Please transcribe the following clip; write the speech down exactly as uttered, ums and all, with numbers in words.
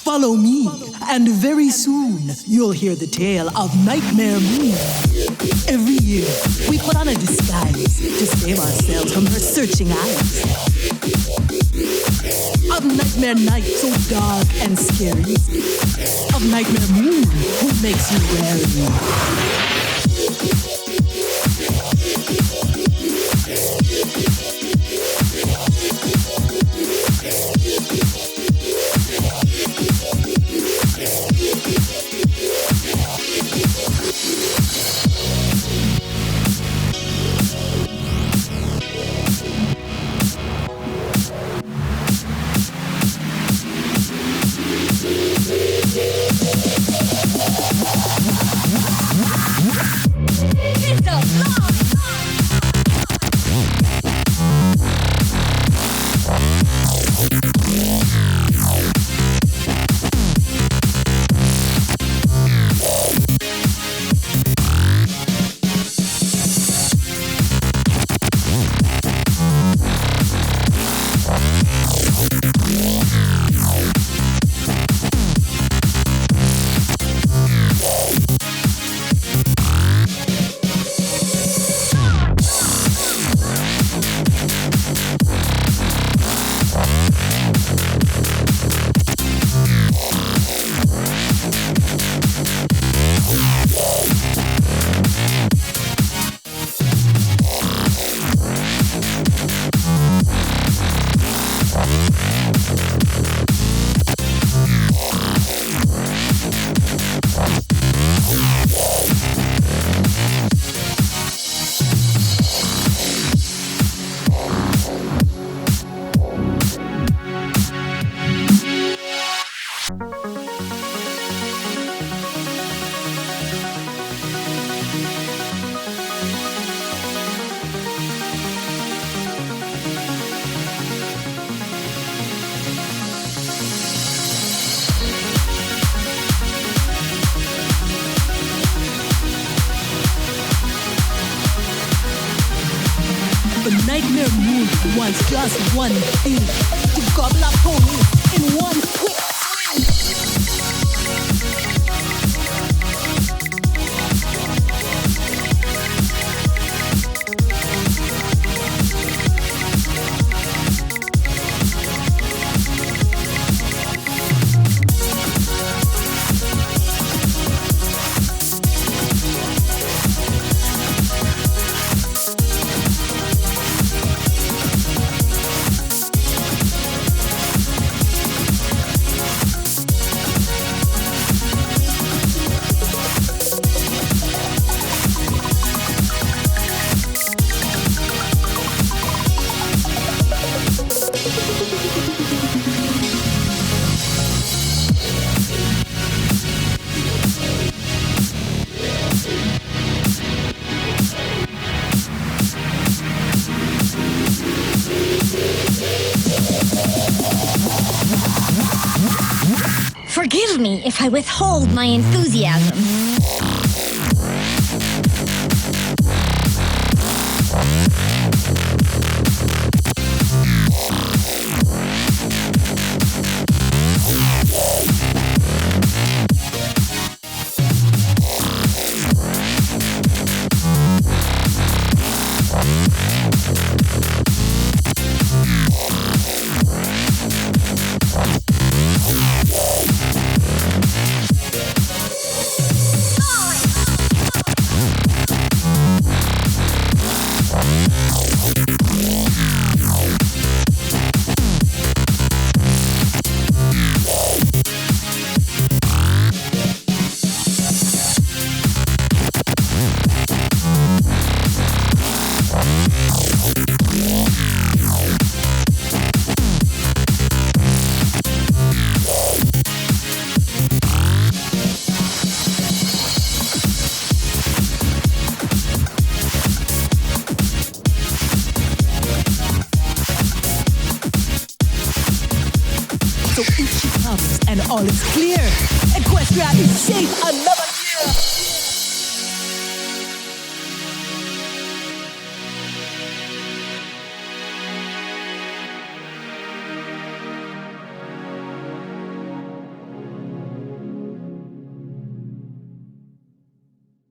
Follow me, and very soon you'll hear the tale of Nightmare Moon. Every year, we put on a disguise to save ourselves from her searching eyes. Of Nightmare Night so dark and scary. Of Nightmare Moon who makes you wary. Nightmare Moon wants just one thing: to gobble up ponies in one quick swing. Forgive me if I withhold my enthusiasm. So if she comes and all is clear, Equestria is safe another year.